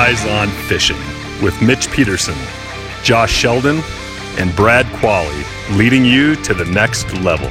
Eyes on Fishing with Mitch Peterson, Josh Sheldon, and Brad Qualley, leading you to the next level.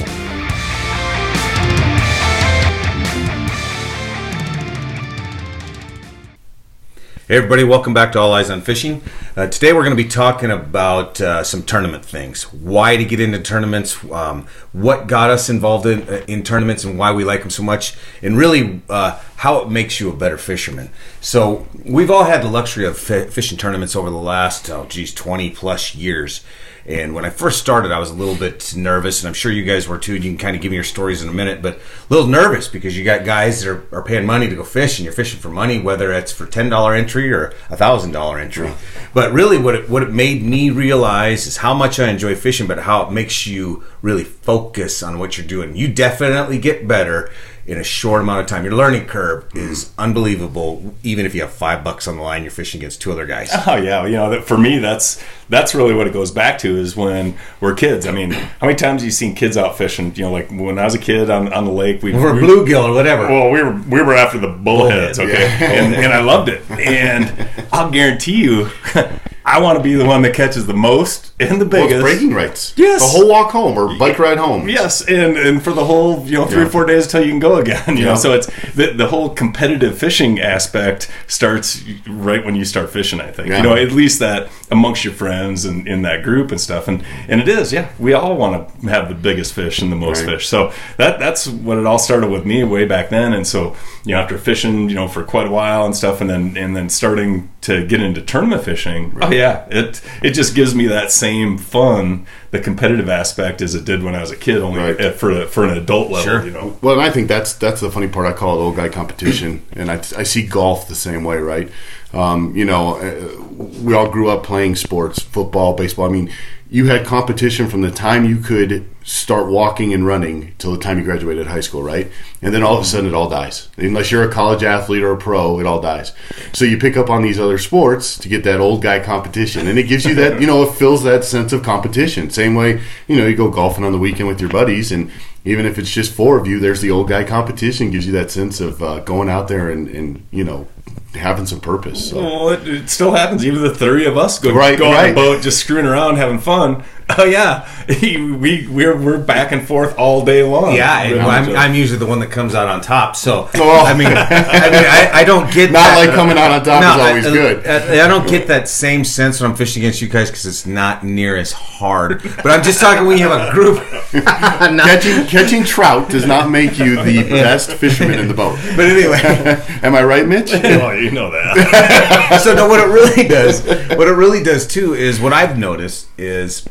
Hey everybody, welcome back to All Eyes on Fishing. Today we're going to be talking about some tournament things. Why to get into tournaments, what got us involved in tournaments and why we like them so much, and really how it makes you a better fisherman. So we've all had the luxury of fishing tournaments over the last, 20 plus years. And when I first started, I was a little bit nervous, and I'm sure you guys were too. You can kind of give me your stories in a minute, but a little nervous because you got guys that are paying money to go fish, and you're fishing for money, whether it's for $10 entry or $1,000 entry. But really what it made me realize is how much I enjoy fishing, but how it makes you really focus on what you're doing. You definitely get better in a short amount of time. Your learning curve is unbelievable. Even if you have $5 on the line, you're fishing against two other guys. Oh yeah, for me that's really what it goes back to is when we're kids. I mean, how many times have you seen kids out fishing? Like when I was a kid on the lake, we were bluegill or whatever. Well, we were after the bullheads, okay, yeah. and I loved it. And I'll guarantee you, I want to be the one that catches the most and the biggest. Well, bragging rights. Yes. The whole walk home or bike ride home. Yes, and for the whole 3 or 4 days until you can go again. You know, so it's the whole competitive fishing aspect starts right when you start fishing. I think at least that amongst your friends and in that group and stuff, and it is. Yeah, we all want to have the biggest fish and the most fish. So that's what it all started with me way back then. And so after fishing for quite a while and stuff, and then starting to get into tournament fishing. Right. Oh yeah, it just gives me that same fun, the competitive aspect, as it did when I was a kid, only for an adult level. Sure. Well, and I think that's the funny part. I call it old guy competition, and I see golf the same way, right? We all grew up playing sports, football, baseball. I mean, you had competition from the time you could start walking and running till the time you graduated high school, right? And then all of a sudden it all dies. Unless you're a college athlete or a pro, it all dies. So you pick up on these other sports to get that old guy competition. And it gives you that, it fills that sense of competition. Same way, you go golfing on the weekend with your buddies, and even if it's just 4 of you, there's the old guy competition. Gives you that sense of going out there and having some purpose. So. Well, it still happens. Even the 3 of us go on the boat, just screwing around, having fun. Oh yeah, we're back and forth all day long. Yeah, I'm usually the one that comes out on top. So I don't get not that, like coming out on top is always good. I don't get that same sense when I'm fishing against you guys because it's not near as hard. But I'm just talking when you have a group. Catching trout does not make you the best fisherman in the boat. But anyway, am I right, Mitch? Oh, you know that. So what it really does too is what I've noticed is.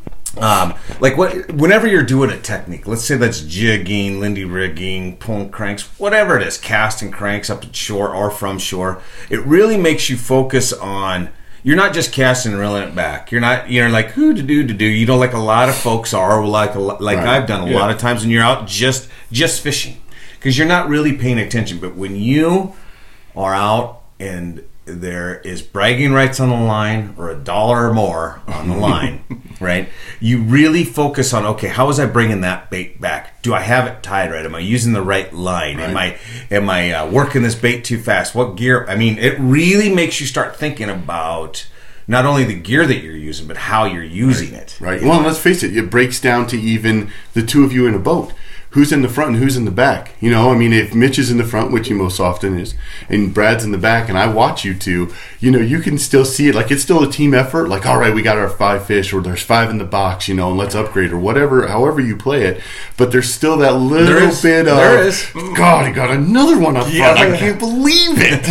Whenever you're doing a technique, let's say that's jigging, lindy rigging, pulling cranks, whatever it is, casting cranks up at shore or from shore, it really makes you focus on. You're not just casting and reeling it back. You're like who to do. Like a lot of folks are, like I've done a lot of times when you're out just fishing, because you're not really paying attention. But when you are out and there is bragging rights on the line or $1 or more on the line, right? You really focus on, okay, how was I bringing that bait back? Do I have it tied right? Am I using the right line? Right. Am I working this bait too fast? What gear? I mean, it really makes you start thinking about not only the gear that you're using, but how you're using it. Right. Well, let's face it. It breaks down to even the 2 of you in a boat. Who's in the front and who's in the back? If Mitch is in the front, which he most often is, and Brad's in the back, and I watch you two, you can still see it. Like, it's still a team effort. Like, all right, we got our 5 fish, or there's 5 in the box, and let's upgrade, or whatever, however you play it. But there's still that little bit of, there is. God, he got another one up front. I can't believe it.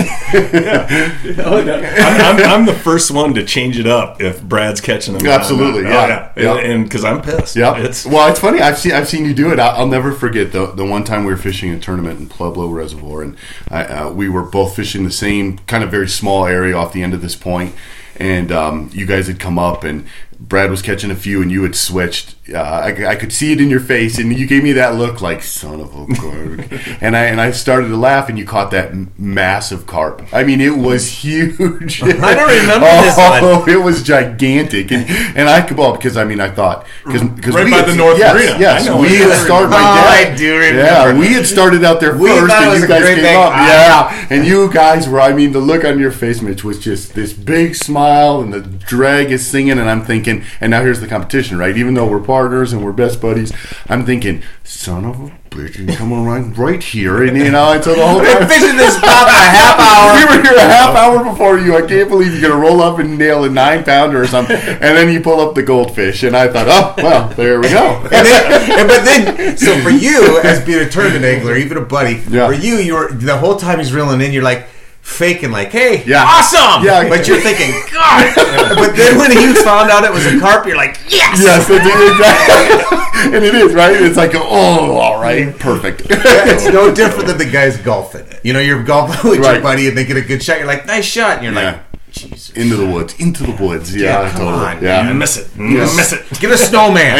I'm the first one to change it up if Brad's catching them. Absolutely, yeah. And because I'm pissed. Yeah. It's funny. I've seen you do it. I'll never forget the one time we were fishing a tournament in Pueblo Reservoir, and we were both fishing the same kind of very small area off the end of this point, and you guys had come up, and Brad was catching a few, and you had switched. I could see it in your face, and you gave me that look like, son of a gun. and I started to laugh, and you caught that massive carp. I mean, it was huge. I don't remember this one. It was gigantic, and I could because I thought because right by the North Arena. Yes, we had started. I do remember. Yeah, we had started out there first, and you guys came up. Yeah, and you guys were. I mean, the look on your face, Mitch, was just this big smile, and the drag is singing, and I'm thinking. And now here's the competition, right? Even though we're partners and we're best buddies, I'm thinking, son of a bitch, you come around right here, and and so the whole time fishing this spot for a half hour. We were here a half hour before you. I can't believe you're gonna roll up and nail a 9-pounder or something, and then you pull up the goldfish, and I thought, oh well, there we go. But then, so for you as being a tournament angler, even a buddy, for you were the whole time he's reeling in, you're like. Faking like, hey, awesome! Yeah, but you're thinking, God. But then when you found out it was a carp, you're like, yes! Yes, exactly. And it is, right? It's like, oh, all right, perfect. It's no different than the guys golfing. You're golfing with your buddy and they get a good shot. You're like, nice shot. And you're like, Jesus. Into the woods. Yeah, come totally. on. Yeah, miss it. Miss it. Get a snowman.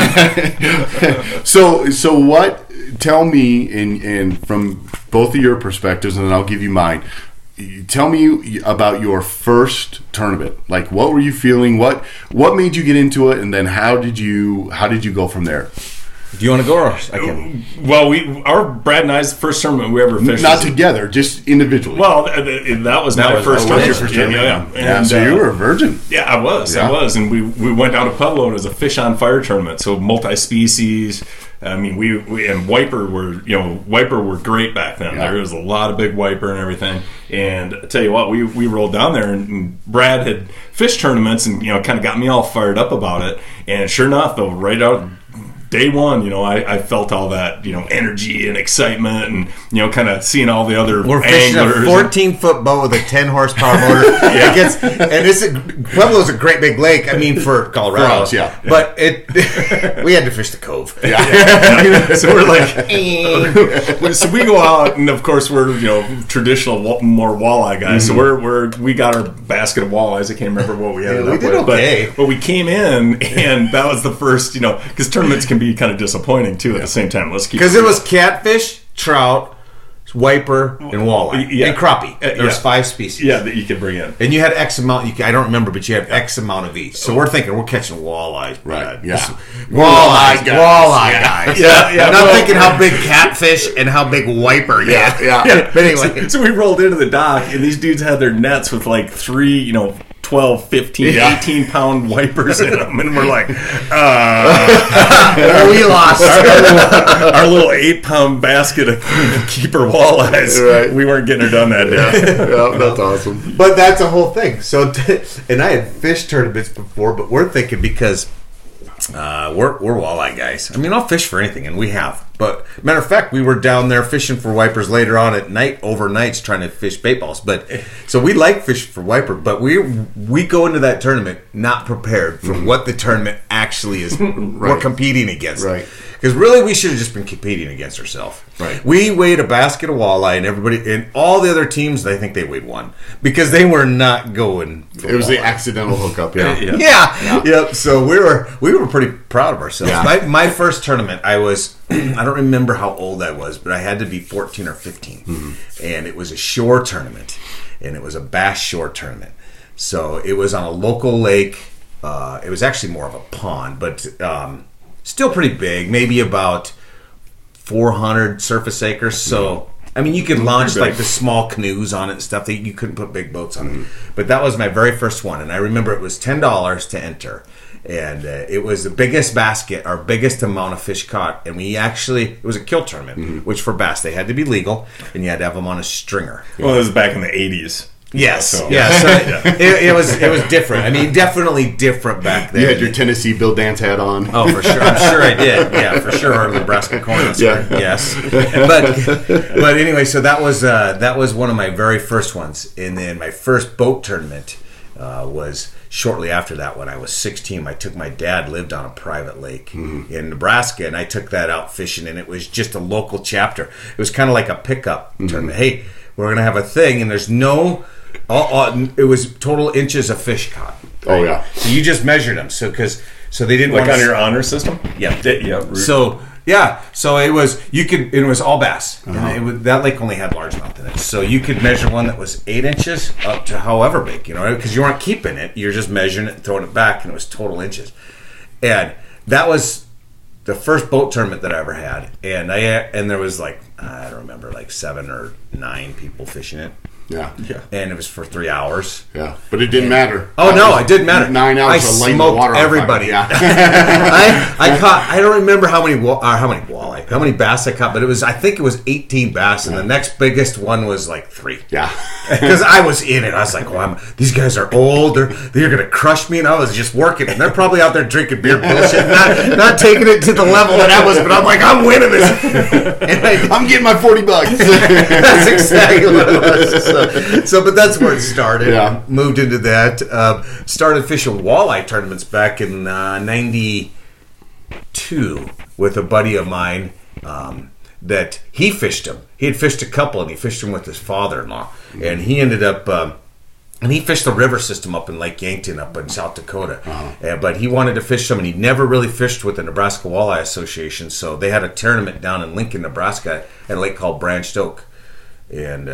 Yeah. So what? Tell me, and from both of your perspectives, and then I'll give you mine. Tell me about your first tournament. Like, what were you feeling? What made you get into it? And then how did you go from there? Do you want to go or I can? Well, our Brad and I's first tournament we ever fished. Not together, just individually. Well, that was my first tournament. Your first tournament. Yeah. And, so you were a virgin. Yeah, I was, and we went down to Pueblo, and it was a fish on fire tournament. So multi-species. I mean, we and Wiper were great back then. Yeah. There was a lot of big Wiper and everything. And I tell you what, we rolled down there, and Brad had fished tournaments, and kind of got me all fired up about it. And sure enough, though, right out day one, I felt all that, energy and excitement, and kind of seeing all the other We're fishing anglers. A 14-foot boat with a 10-horsepower motor. Pueblo's a great big lake. I mean, for Colorado, for us, but we had to fish the cove. So we're like, so we go out, and of course we're traditional more walleye guys. So we got our basket of walleyes. I can't remember what we ended up with, okay. but we came in, and that was the first, because tournaments can be kind of disappointing too at the same time. Let's keep because it was catfish, trout, wiper, and walleye, and crappie. There's 5 species. Yeah, that you could bring in, and you had X amount. I don't remember, but you had X amount of each. So we're thinking we're catching walleye, right? Yeah, walleye guys. Yeah. I'm not thinking how big catfish and how big wiper. Yeah. But anyway, so we rolled into the dock, and these dudes had their nets with like 3, 12, 15, 18-pound wipers in them, and we're like, we lost our little 8-pound basket of keeper walleyes. Right. We weren't getting her done that day. Yeah, that's awesome. But that's a whole thing. So, and I had fished tournaments before, but we're thinking because we're walleye guys. I mean, I'll fish for anything, and we have. But matter of fact, we were down there fishing for wipers later on at night, overnights, trying to fish bait balls. But so we like fishing for wiper, but we go into that tournament not prepared for what the tournament actually is. We're competing against, right? Because really, we should have just been competing against ourselves. Right. We weighed a basket of walleye, and everybody and all the other teams, I think they weighed 1 because they were not going. It was the accidental hookup. Yep. So we were pretty proud of ourselves. Yeah. My first tournament, I was I don't remember how old I was, but I had to be 14 or 15, and it was a shore tournament, and it was a bass shore tournament. So it was on a local lake. It was actually more of a pond, but still pretty big, maybe about 400 surface acres. So I mean, you could launch like the small canoes on it and stuff that you couldn't put big boats on it. But that was my very first one, and I remember it was $10 to enter. And it was the biggest basket, our biggest amount of fish caught. And it was a kill tournament, which for bass, they had to be legal, and you had to have them on a stringer. Well, it was back in the 80s. Yes. So. Yeah. So it was different. I mean, definitely different back then. You had your Tennessee Bill Dance hat on. Oh, for sure. I'm sure I did. Yeah, for sure. Our Nebraska Cornhusker. Yeah. Yes. But anyway, so that was one of my very first ones. And then my first boat tournament was shortly after that. When I was 16, my dad lived on a private lake in Nebraska, and I took that out fishing, and it was just a local chapter. It was kind of like a pickup tournament. Hey, we're going to have a thing, and there's no It was total inches of fish caught. Oh yeah. So you just measured them. So they didn't like on your honor system. Yeah. Yeah. So it was it was all bass. And that lake only had largemouth in it. So you could measure one that was 8 inches up to however big, because you weren't keeping it. You're just measuring it and throwing it back, and it was total inches. And that was the first boat tournament that I ever had. And there was I don't remember, 7 or 9 people fishing it. Yeah. And it was for 3 hours. Yeah. But it didn't matter. Oh, no, it didn't matter. 9 hours of lighting the water on everybody. Yeah. I caught, I don't remember how many bass I caught, but I think it was 18 bass, and the next biggest one was 3. Yeah. Because I was in it. I was like, well, these guys are old. They're going to crush me, and I was just working. And they're probably out there drinking beer bullshit, not taking it to the level that I was, but I'm like, I'm winning this. And I'm getting my $40. That's exactly what it was. But that's where it started. Yeah. Moved into that. Started fishing walleye tournaments back in 92 with a buddy of mine that he fished them. He had fished a couple, and he fished them with his father-in-law. And he ended up... and he fished the river system up in Lake Yankton up in South Dakota. But he wanted to fish some, and he never really fished with the Nebraska Walleye Association. So they had a tournament down in Lincoln, Nebraska at a lake called Branched Oak. And...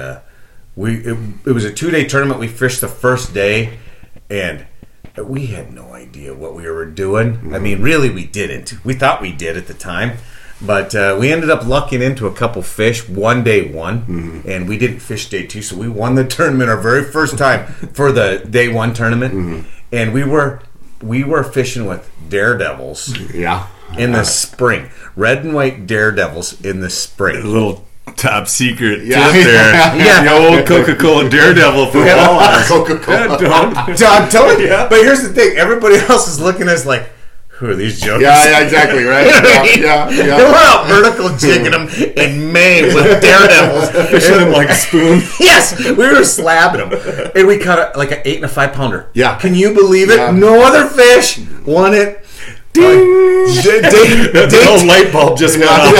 it was a 2-day tournament. We fished the first day, and we had no idea what we were doing. I mean, really, we didn't. We thought we did at the time, but we ended up lucking into a couple fish. Day one, and we didn't fish day 2, so we won the tournament our very first time for the day 1 tournament. And we were fishing with daredevils. Yeah. In the spring, red and white daredevils in the spring. A little top secret tip Yeah. there. Yeah. The old Coca-Cola Daredevil for walleyes. Coca-Cola. I'm telling you. But here's the thing. Everybody else is looking at us like, who are these jokers? Yeah, exactly, right? Yeah. And we're out vertical jigging them in May with daredevils. Fishing them like a spoon. Yes, we were slapping them. And we caught an 8 and a 5 pounder. Yeah. Can you believe it? Yeah. No other fish won it. Ding! The old light bulb just went off.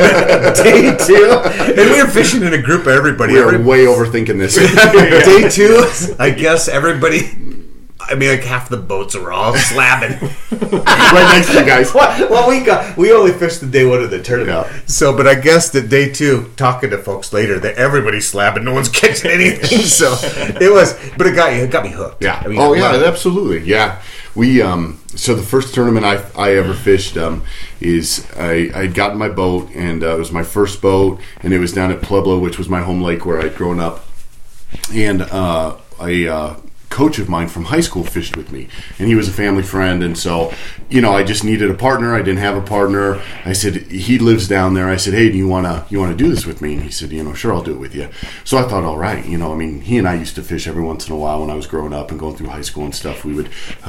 Day 2. And we were fishing in a group of everybody. We are way overthinking this. Day 2, I guess everybody... half the boats were all slapping. Right next to you guys. Well, we only fished the day 1 of the tournament. Yeah. So, but I guess that day 2, talking to folks later, that everybody's slapping, no one's catching anything. So it got me hooked. Yeah. Absolutely. Yeah. We so the first tournament I ever fished is I had gotten my boat, and it was my first boat, and it was down at Pueblo, which was my home lake where I'd grown up, and a coach of mine from high school fished with me, and he was a family friend, and so I just needed a partner. I didn't have a partner. I said, he lives down there. I said, hey, do you want to do this with me? And he said, sure, I'll do it with you. So I thought, all right, he and I used to fish every once in a while when I was growing up and going through high school and stuff. We would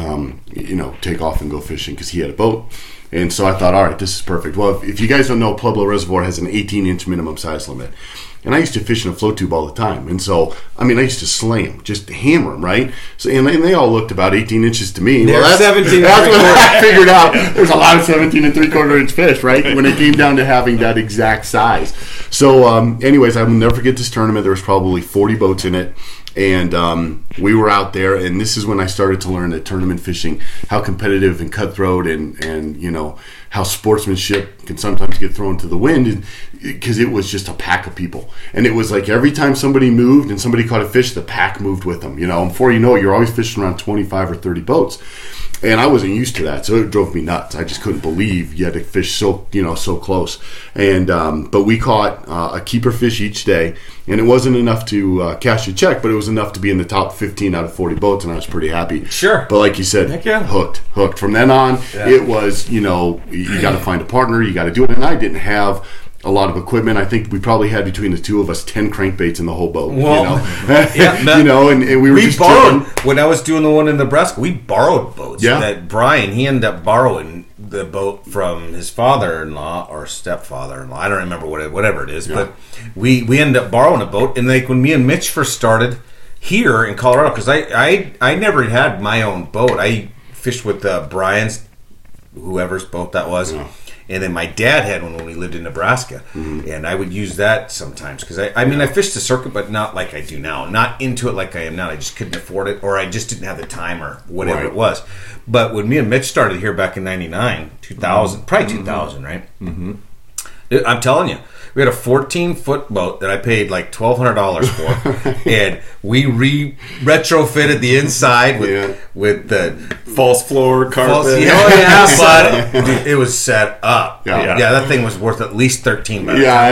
take off and go fishing because he had a boat. And so I thought, all right, this is perfect. Well, if you guys don't know, Pueblo Reservoir has an 18-inch minimum size limit. And I used to fish in a float tube all the time. And so, I used to slay them, just hammer them, right? So, and they all looked about 18 inches to me. They're 17 That's what I figured out. There's a lot of 17 and 3/4 inch fish, right? When it came down to having that exact size. So, anyways, I will never forget this tournament. There was probably 40 boats in it. And we were out there, and this is when I started to learn that tournament fishing, how competitive and cutthroat and how sportsmanship can sometimes get thrown to the wind, because it was just a pack of people. And it was like every time somebody moved and somebody caught a fish, the pack moved with them. And before you know it, you're always fishing around 25 or 30 boats. And I wasn't used to that, so it drove me nuts. I just couldn't believe you had to fish so close. And but we caught a keeper fish each day, and it wasn't enough to cash a check, but it was enough to be in the top 15 out of 40 boats, and I was pretty happy. Sure. But like you said, hooked. From then on, it was you got to find a partner, you got to do it, and I didn't have a lot of equipment. I think we probably had between the two of us 10 crankbaits in the whole boat. Well, and we were just borrowed when I was doing the one in Nebraska. We borrowed boats. Yeah. That Brian, he ended up borrowing the boat from his father-in-law or stepfather-in-law. I don't remember whatever it is, but we ended up borrowing a boat. And when me and Mitch first started here in Colorado, because I never had my own boat. I fished with Brian's, whoever's boat that was. Yeah. And then my dad had one when we lived in Nebraska, and I would use that sometimes because I fished the circuit, but not like I do now. Not into it like I am now. I just couldn't afford it, or I just didn't have the time, or whatever it was. But when me and Mitch started here back in '99, 2000, probably 2000, right? Mm-hmm. I'm telling you, we had a 14-foot boat that I paid like $1,200 for, and we retrofitted the inside with the false floor carpet. But it was set up. Yeah, that thing was worth at least $13.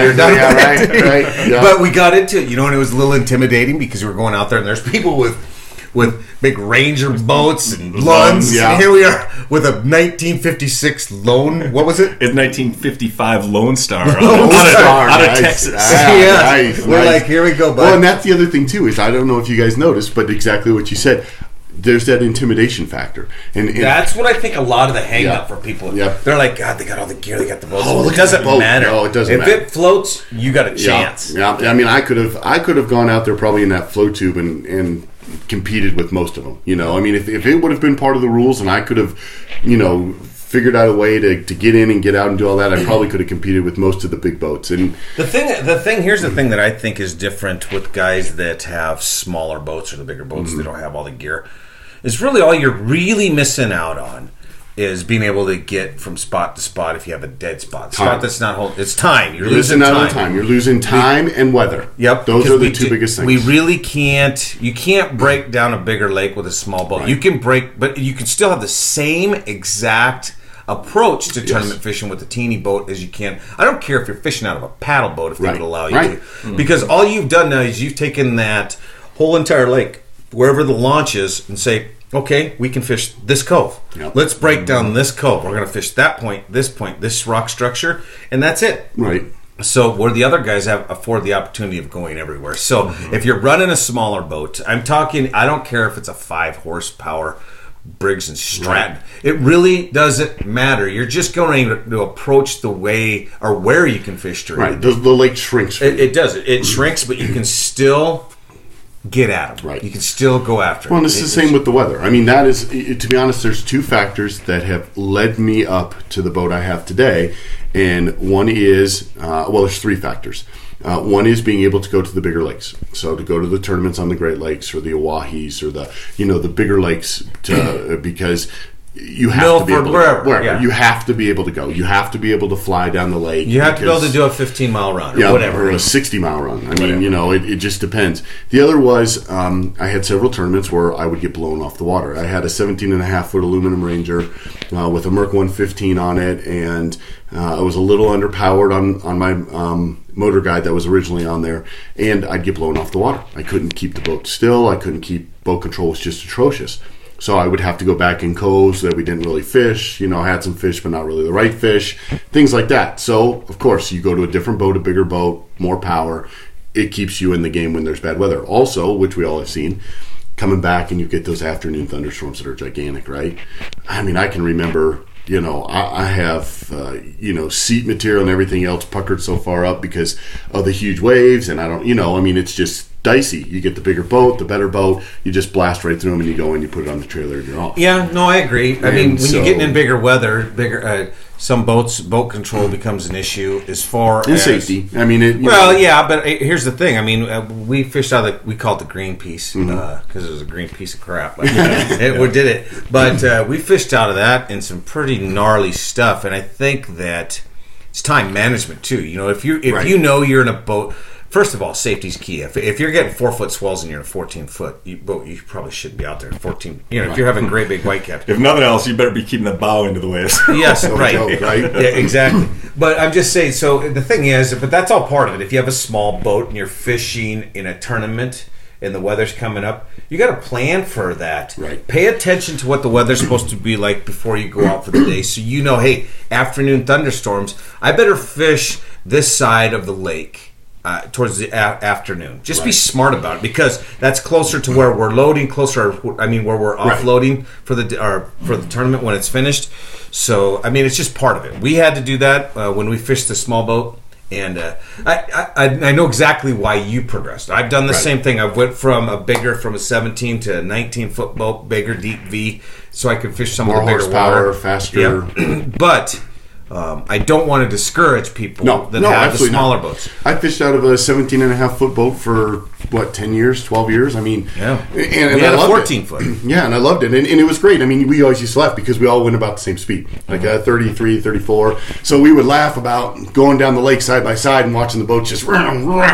Right. Yeah. But we got into it, and it was a little intimidating because we were going out there and there's people with big Ranger boats and Lunds. And here we are with a 1956 Lone. What was it? It's 1955 Lone Star. Out of Texas. Nice. We're like, here we go, bud. Well, and that's the other thing, too, is I don't know if you guys noticed, but exactly what you said. There's that intimidation factor. And that's what I think a lot of the hang-up for people. Yeah. They're like, God, they got all the gear, they got the boats. Oh, it doesn't matter. No, it doesn't if matter. If it floats, you got a chance. Yeah. I mean, I could have gone out there probably in that float tube and competed with most of them. I mean, if it would have been part of the rules and I could have, figured out a way to get in and get out and do all that, I probably could have competed with most of the big boats. And here's the thing that I think is different with guys that have smaller boats or the bigger boats that don't have all the gear, is really all you're really missing out on is being able to get from spot to spot if you have a dead spot. Spot that's not holding. It's time. You're losing time. You're losing time and weather. Yep. Those are the two biggest things. We really can't. You can't break down a bigger lake with a small boat. Right. You can break, but you can still have the same exact approach to tournament fishing with a teeny boat as you can. I don't care if you're fishing out of a paddle boat if they would allow you to. Because all you've done now is you've taken that whole entire lake, wherever the launch is, and say, okay, we can fish this cove. Yep. Let's break down this cove. We're going to fish that point, this rock structure, and that's it. Right. So where the other guys afford the opportunity of going everywhere. So if you're running a smaller boat, I don't care if it's a 5 horsepower Briggs and Stratton. Right. It really doesn't matter. You're just going to approach the way or where you can fish during the day. The lake shrinks. It does. It shrinks, but you can still get at them. Right. You can still go after them. Well, and it's the same with the weather. I mean, that is, to be honest, there's 2 factors that have led me up to the boat I have today. And one is, there's 3 factors. One is being able to go to the bigger lakes. So to go to the tournaments on the Great Lakes or the Owahis or the bigger lakes because you have to be able to wherever. You have to be able to go. You have to be able to fly down the lake. You have to be able to do a 15-mile run or whatever. Or a 60-mile run. I mean, it just depends. The other was I had several tournaments where I would get blown off the water. I had a 17.5-foot aluminum Ranger with a Merc 115 on it, and I was a little underpowered on my motor guide that was originally on there, and I'd get blown off the water. I couldn't keep the boat still. I couldn't keep boat control. It was just atrocious. So I would have to go back in coves that we didn't really fish. I had some fish, but not really the right fish. Things like that. So, of course, you go to a different boat, a bigger boat, more power. It keeps you in the game when there's bad weather. Also, which we all have seen, coming back and you get those afternoon thunderstorms that are gigantic, right? I mean, I can remember, I have, seat material and everything else puckered so far up because of the huge waves. And I don't, it's just dicey. You get the bigger boat, the better boat, you just blast right through them and you go in, you put it on the trailer and you're off. Yeah, no, I agree. I mean, when you're getting in bigger weather, some boat control becomes an issue as far as safety. I mean, but here's the thing. I mean, we fished out we call it the green piece because it was a green piece of crap. We did it, but we fished out of that in some pretty gnarly stuff, and I think that it's time management too. If you know you're in a boat. First of all, safety's key. If you're getting 4-foot swells and you're in a 14-foot boat, you probably shouldn't be out there at 14. If you're having great big whitecap. If nothing else, you better be keeping the bow into the waves. Yes, right. Yeah, exactly. But I'm just saying, so the thing is, but that's all part of it. If you have a small boat and you're fishing in a tournament and the weather's coming up, you got to plan for that. Right. Pay attention to what the weather's supposed to be like before you go out for the day. So hey, afternoon thunderstorms, I better fish this side of the lake. Towards the afternoon. Just be smart about it because that's closer to where we're loading, where we're offloading for the tournament when it's finished. So, it's just part of it. We had to do that when we fished the small boat, and I know exactly why you progressed. I've done the same thing. I went from a 17 to a 19-foot boat, bigger, deep V, so I could fish some more of the bigger horsepower, water. faster. Yeah. But I don't want to discourage people that have the smaller boats. I fished out of a 17.5-foot boat for 10 years, 12 years. I mean, and we had a 14-foot. Yeah, and I loved it, and it was great. I mean, we always used to laugh because we all went about the same speed, like 33, 34. So we would laugh about going down the lake side by side and watching the boats just, So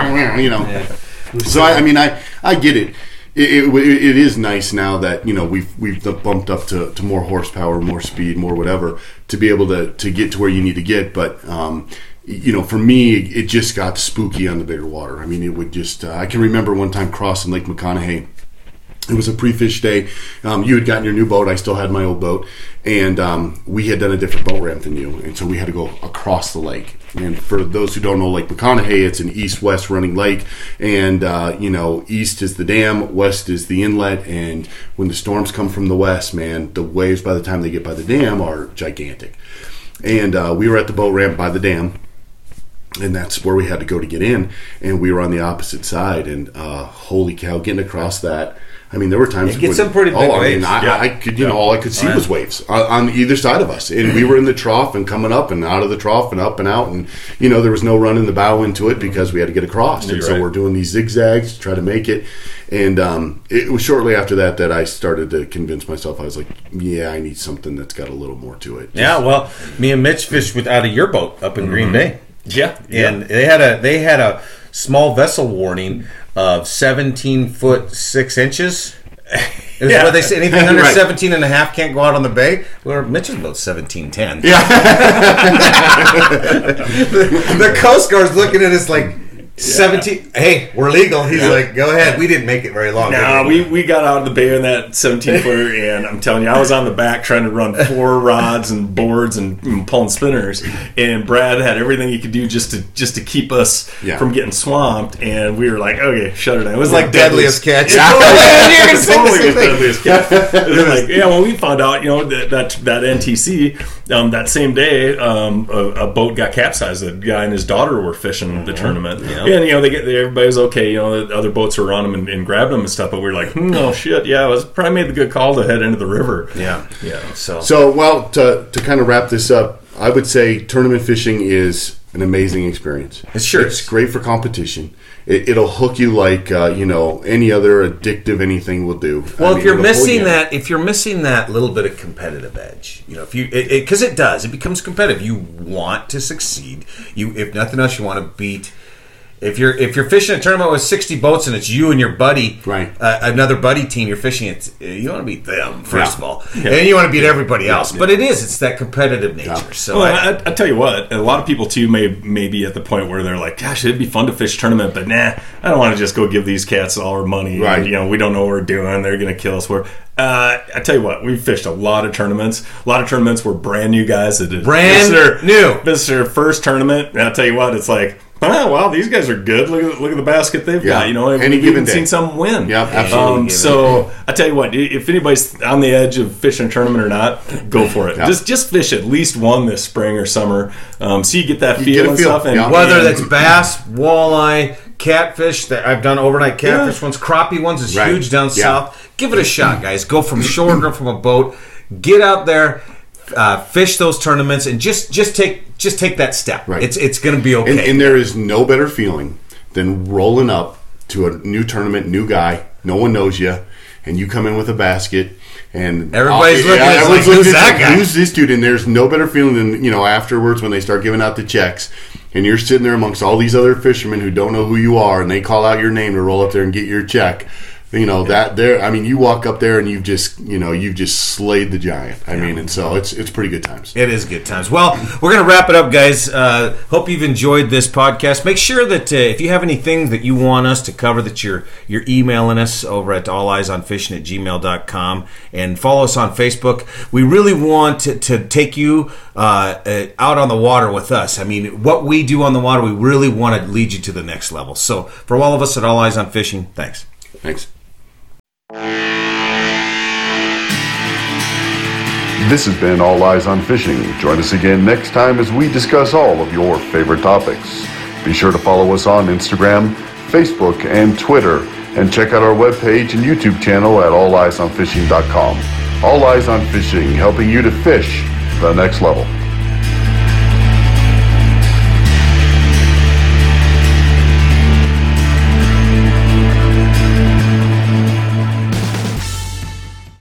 I mean, I get it. It is nice now that we've bumped up to more horsepower, more speed, more whatever to be able to get to where you need to get. But for me, it just got spooky on the bigger water. I mean, it would just. I can remember one time crossing Lake McConaughey. It was a pre-fish day. You had gotten your new boat. I still had my old boat. And we had done a different boat ramp than you. And so we had to go across the lake. And for those who don't know Lake McConaughey, it's an east-west running lake. And, east is the dam, west is the inlet. And when the storms come from the west, man, the waves by the time they get by the dam are gigantic. And we were at the boat ramp by the dam. And that's where we had to go to get in. And we were on the opposite side. And holy cow, getting across that. I mean, there were times it gets some pretty big waves. I could, all I could see was waves on either side of us, and we were in the trough and coming up and out of the trough and up and out, and there was no running the bow into it because we had to get across, and so we're doing these zigzags to try to make it. And it was shortly after that I started to convince myself. I was like, yeah, I need something that's got a little more to it. Yeah, well, me and Mitch fished out of your boat up in Green Bay. Yeah, and they had a small vessel warning of 17 foot 6 inches. Where they say anything under 17 and a half can't go out on the bay. Where Mitch's boat's 17.10. Yeah. the Coast Guard's looking at us like 17. Hey, we're legal. He's like, go ahead. We didn't make it very long. No, we got out of the bay in that 17-footer, and I'm telling you, I was on the back trying to run 4 rods and boards and pulling spinners, and Brad had everything he could do just to keep us from getting swamped, and we were like, okay, shut it down. It was like Deadliest Catch. Totally was Deadliest Catch. It was like, when we found out, that NTC, that same day, a boat got capsized. A guy and his daughter were fishing the tournament. And everybody was okay. The other boats were around them and grabbed them and stuff. But we were like, oh shit, yeah, it was probably made the good call to head into the river. Yeah. So well, to kind of wrap this up, I would say tournament fishing is an amazing experience. It's great for competition. It'll hook you like any other addictive anything will do. Well, if you're missing that little bit of competitive edge, because it does, it becomes competitive. You want to succeed. If nothing else, you want to beat. If you're fishing a tournament with 60 boats and it's you and your buddy, another buddy team, you're fishing it. You want to beat them first of all, and then you want to beat everybody else. But it's that competitive nature. Yeah. So I tell you what, a lot of people too may be at the point where they're like, gosh, it'd be fun to fish tournament, but I don't want to just go give these cats all our money. Right. And, we don't know what we're doing. They're going to kill us. I tell you what, we've fished a lot of tournaments. A lot of tournaments were brand new guys that did this is their first tournament. And I'll tell you what, it's like, wow, these guys are good. Look at the basket they've got. We've even seen some win. Yeah, absolutely. So I tell you what, if anybody's on the edge of fishing a tournament or not, go for it. Yeah. Just fish at least one this spring or summer, so you get that feel and stuff. And whether that's bass, walleye, catfish. I've done overnight catfish ones. Crappie ones is huge down south. Give it a shot, guys. Go from shore or from a boat. Get out there. Fish those tournaments and just take that step. Right. It's going to be okay. And there is no better feeling than rolling up to a new tournament, new guy, no one knows you, and you come in with a basket, and everybody's looking at who's that guy? Who's this dude? And there's no better feeling than afterwards when they start giving out the checks, and you're sitting there amongst all these other fishermen who don't know who you are, and they call out your name to roll up there and get your check. You walk up there and you've just slayed the giant. And so it's pretty good times. It is good times. Well, we're going to wrap it up, guys. Hope you've enjoyed this podcast. Make sure that if you have anything that you want us to cover, that you're emailing us over at alleyesonfishing@gmail.com, and follow us on Facebook. We really want to take you out on the water with us. What we do on the water, we really want to lead you to the next level. So for all of us at All Eyes on Fishing, thanks. This has been All Eyes on Fishing. Join us again next time as we discuss all of your favorite topics. Be sure to follow us on Instagram, Facebook, and Twitter, and check out our webpage and YouTube channel at alleyesonfishing.com. All Eyes on Fishing, helping you to fish the next level.